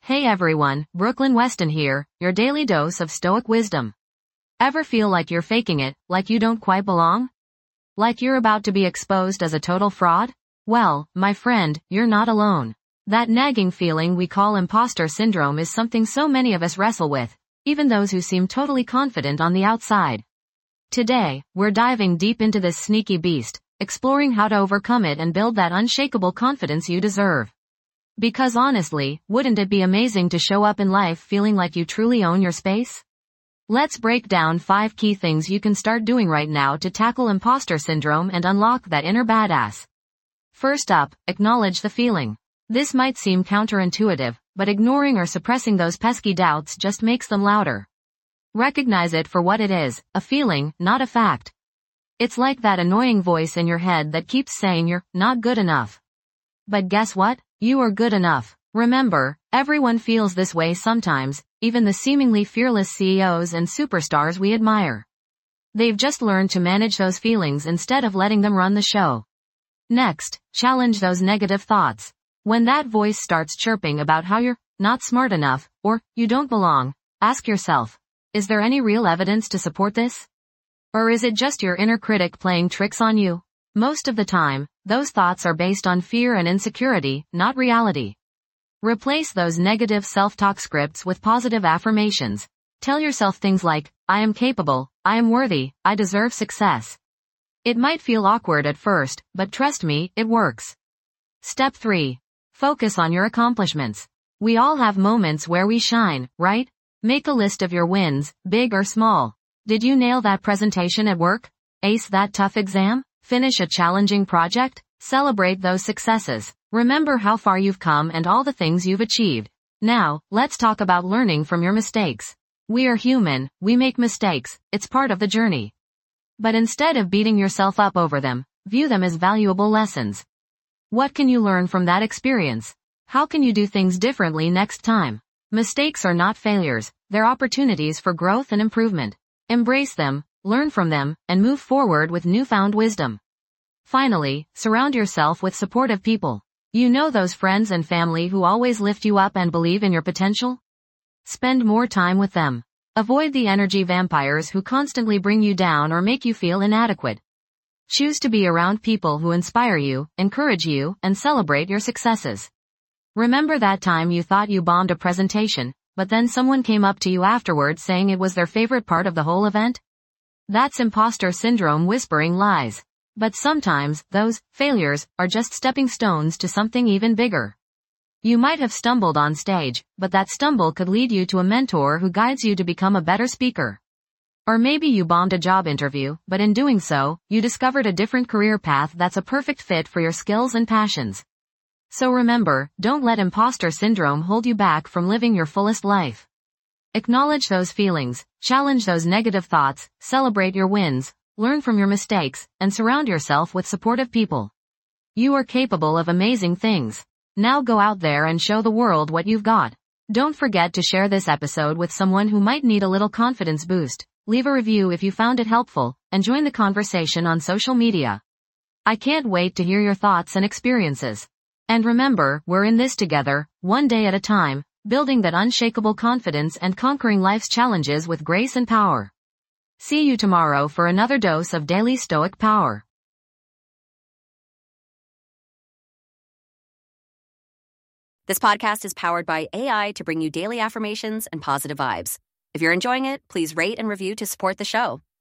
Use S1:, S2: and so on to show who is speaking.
S1: Hey everyone, Brooklyn Weston here, your daily dose of Stoic wisdom. Ever feel like you're faking it, like you don't quite belong? Like you're about to be exposed as a total fraud? Well, my friend, you're not alone. That nagging feeling we call imposter syndrome is something so many of us wrestle with, even those who seem totally confident on the outside. Today, we're diving deep into this sneaky beast, exploring how to overcome it and build that unshakable confidence you deserve. Because honestly, wouldn't it be amazing to show up in life feeling like you truly own your space? Let's break down 5 key things you can start doing right now to tackle imposter syndrome and unlock that inner badass. First up, acknowledge the feeling. This might seem counterintuitive, but ignoring or suppressing those pesky doubts just makes them louder. Recognize it for what it is, a feeling, not a fact. It's like that annoying voice in your head that keeps saying you're not good enough. But guess what? You are good enough. Remember, everyone feels this way sometimes, even the seemingly fearless CEOs and superstars we admire. They've just learned to manage those feelings instead of letting them run the show. Next, challenge those negative thoughts. When that voice starts chirping about how you're not smart enough, or you don't belong, ask yourself, is there any real evidence to support this? Or is it just your inner critic playing tricks on you? Most of the time, those thoughts are based on fear and insecurity, not reality. Replace those negative self-talk scripts with positive affirmations. Tell yourself things like, I am capable, I am worthy, I deserve success. It might feel awkward at first, but trust me, it works. Step 3. Focus on your accomplishments. We all have moments where we shine, right? Make a list of your wins, big or small. Did you nail that presentation at work? Ace that tough exam? Finish a challenging project? Celebrate those successes. Remember how far you've come and all the things you've achieved. Now, let's talk about learning from your mistakes. We are human, we make mistakes, it's part of the journey. But instead of beating yourself up over them, view them as valuable lessons. What can you learn from that experience? How can you do things differently next time? Mistakes are not failures, they're opportunities for growth and improvement. Embrace them, learn from them, and move forward with newfound wisdom. Finally, surround yourself with supportive people. You know those friends and family who always lift you up and believe in your potential? Spend more time with them. Avoid the energy vampires who constantly bring you down or make you feel inadequate. Choose to be around people who inspire you, encourage you, and celebrate your successes. Remember that time you thought you bombed a presentation, but then someone came up to you afterwards saying it was their favorite part of the whole event? That's imposter syndrome whispering lies. But sometimes, those failures are just stepping stones to something even bigger. You might have stumbled on stage, but that stumble could lead you to a mentor who guides you to become a better speaker. Or maybe you bombed a job interview, but in doing so, you discovered a different career path that's a perfect fit for your skills and passions. So remember, don't let imposter syndrome hold you back from living your fullest life. Acknowledge those feelings, challenge those negative thoughts, celebrate your wins, learn from your mistakes, and surround yourself with supportive people. You are capable of amazing things. Now go out there and show the world what you've got. Don't forget to share this episode with someone who might need a little confidence boost. Leave a review if you found it helpful, and join the conversation on social media. I can't wait to hear your thoughts and experiences. And remember, we're in this together, one day at a time, building that unshakable confidence and conquering life's challenges with grace and power. See you tomorrow for another dose of daily Stoic power.
S2: This podcast is powered by AI to bring you daily affirmations and positive vibes. If you're enjoying it, please rate and review to support the show.